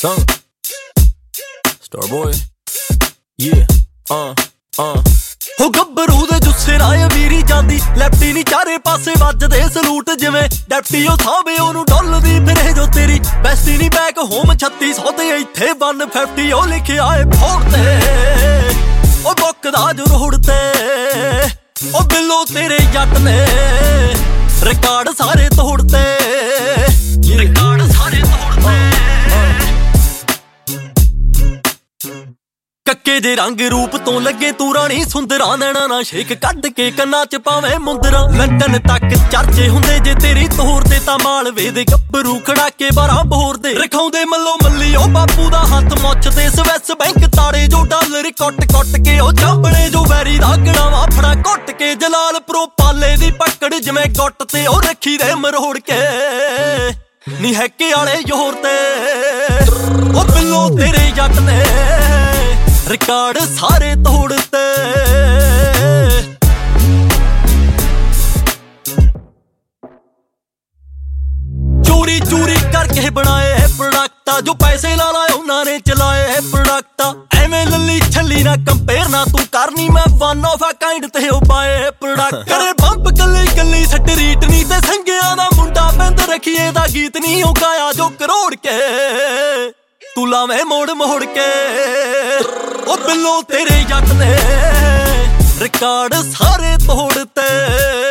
Song Starboy Yeah ਹੋ ਗੱਭਰੂ ਦੇ ਜੁੱਸੇ ਨਾਲ ਵੀਰੀ ਜਾਂਦੀ ਲੈਫਟੀ ਨੀ ਚਾਰੇ ਪਾਸੇ ਵੱਜਦੇ ਸਲੂਟ ਜਿਵੇਂ ਡੈਪਟੀ ਉਹ ਸਾਹਵੇ ਉਹਨੂੰ ਡੁੱਲਦੀ ਫਿਰੇ ਜੋ ਤੇਰੀ ਬੈਸਟੀ ਨੀ ਬੈਕ ਹੋਮ 3600 ਤੇ ਇੱਥੇ 150 ਉਹ ਲਿਖਿਆ ਏ ਫੋੜ ਤੇ ਉਹ ਬੁੱਕਦਾ ਜੋ ਰੋੜ ਤੇ ਉਹ ਬਿੱਲੋ ਤੇਰੇ ਜੱਟ ਨੇ ਰਿਕਾਰਡ ਸਾਰੇ ਤੋੜਤੇ ਕੱਕੇ ਦੇ ਰੰਗ ਰੂਪ ਤੋਂ ਲੱਗੇ ਤੂੰ ਰਾਣੀ ਸੁੰਦਰਾਂ ਨੈਣਾ ਨਾ ਸ਼ੇਕ ਕੱਢ ਕੇ ਕੰਨਾਂ ਚ ਪਾਵੇਂ ਮੁੰਦਰਾਂ ਲੰਡਨ ਤੱਕ ਚਰਚੇ ਹੁੰਦੇ ਜੇ ਤੇਰੀ ਤੋਰ ਤੇ ਤਾਂ ਮਾਲਵੇ ਦੇ ਗੱਭਰੂ ਖੜਾ ਕੇ 12 ਬੋਰ ਦੇ ਰਖਾਉਂਦੇ ਮੱਲੋ ਮੱਲੀ ਉਹ ਬਾਪੂ ਦਾ ਹੱਥ ਮੁੱਛ ਤੇ ਸਵਿਸ ਬੈਂਕ ਤਾੜੇ ਜੋ ਡਾਲਰ ਕੁੱਟ ਕੇ ਉਹ ਚਾਂਬਣੇ ਜੋ ਵੈਰੀ ਦਾ ਗਣਾਵਾ ਫੜਾ ਘੁੱਟ ਕੇ ਜਲਾਲਪੁਰੋਂ ਪਾਲੇ ਦੀ ਪਕੜ ਜਿਵੇਂ ਗੁੱਟ ਤੇ ਉਹ ਰੱਖੀ ਦੇ ਮਰੋੜ ਕੇ ਨੀ ਹੈਕੇ ਵਾਲੇ ਜ਼ੋਰ ਤੇ ਉਹ ਬਿੱਲੋ ਤੇਰੇ ਜੱਟ ਨੇ ਰਿਕਾਰਡ ਸਾਰੇ ਤੋੜਤੇ ਚੋਰੀ ਕਰਕੇ ਬਣਾਏ ਪ੍ਰੋਡਕਟ ਜੋ ਪੈਸੇ ਲਾ ਲਾਏ ਉਹਨਾਂ ਨੇ ਚਲਾਏ ਪ੍ਰੋਡਕਟ ਐਵੇਂ ਲੱਲੀ ਛੱਲੀ ਨਾ ਕੰਪੇਅਰ ਨਾ ਤੂੰ ਕਰਨੀ ਮੈਂ ਵਨ ਆਫ ਅ ਕਾਈਂਡ ਤੇ ਉਹ ਪਾਏ ਪ੍ਰੋਡਕਟ ਕਰੇ ਬੰਪ ਕੱਲੀ ਸਟਰੀਟ ਨਹੀਂ ਤੇ ਸੰਗਿਆਂ ਦਾ ਮੁੰਡਾ ਬੰਦ ਰਖੀਏ ਦਾ ਗੀਤ ਨਹੀਂ ਉਹ ਗਾਇਆ ਜੋ ਕਰੋੜ ਕੇ ਤੂੰ ਲਾਵੇਂ ਮੋੜ ਕੇ ਉਹ ਬਿੱਲੋ ਤੇਰੇ ਜੱਟ ਨੇ ਰਿਕਾਰਡ ਸਾਰੇ ਤੋੜਤੇ